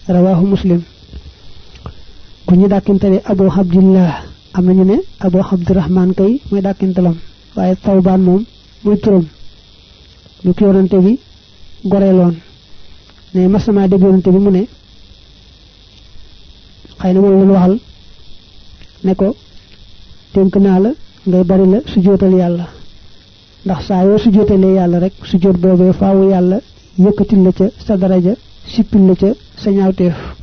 rawahu muslim. ku ñu dàkkintale abu abdillah am nañu ne abu abdurrahman kay mooy dàkkintalam waaye Tawbaan moom mooy turam lu ko yonante bi goreeloon ne masama dégg yonante bi mu ne xëy na moom la waxal ne ko dénk naa la ngay bari la sujjóotal yàlla ndax saa yoo sujjóotalee yàlla rek sujjóot boobee faawu yàlla yëkkatil la ca sa daraja sippil la ca sa ñaawteef